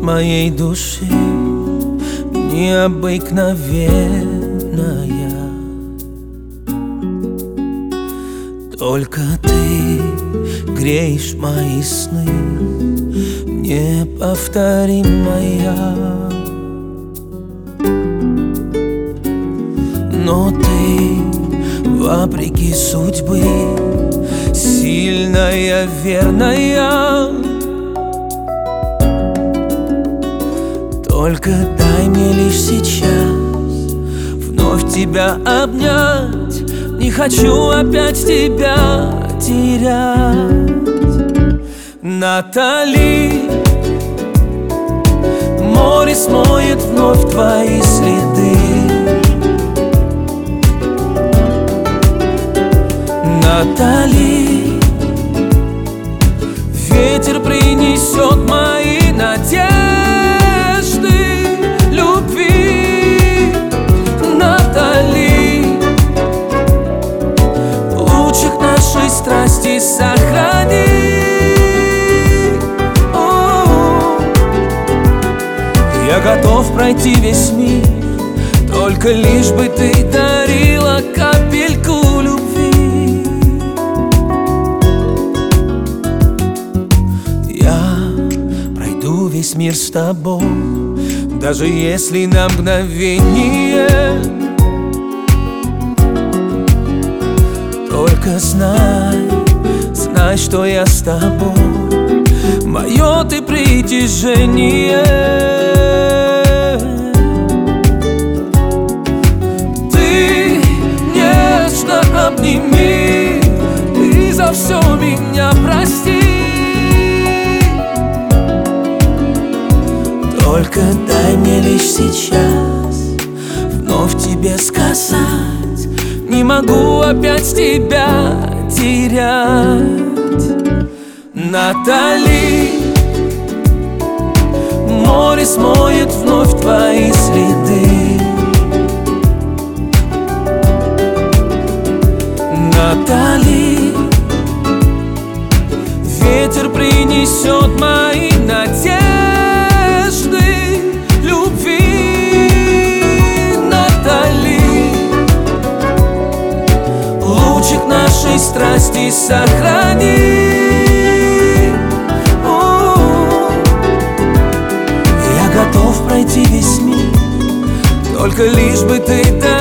моей души необыкновенная. Только ты греешь мои сны, неповторимая. Но ты, вопреки судьбы, сильная, верная. Только дай мне лишь сейчас вновь тебя обнять. Не хочу опять тебя терять. Натали, море смоет вновь твои следы. Натали, ветер принесет мои надежды любви. Натали, лучик нашей страсти сохрани. Я готов пройти весь мир, только лишь бы ты дарила капельку любви. Я пройду весь мир с тобой, даже если на мгновение. Только знай, знай, что я с тобой, мое ты притяжение. Ты нежно обними и за все меня прости. Только дай мне лишь сейчас вновь тебе сказать: не могу опять тебя терять. Натали, море смоет вновь твои следы. Натали, ветер принесет мои надежды любви. Натали, лучик нашей страсти сохрани. Я готов пройти весь мир, только лишь бы ты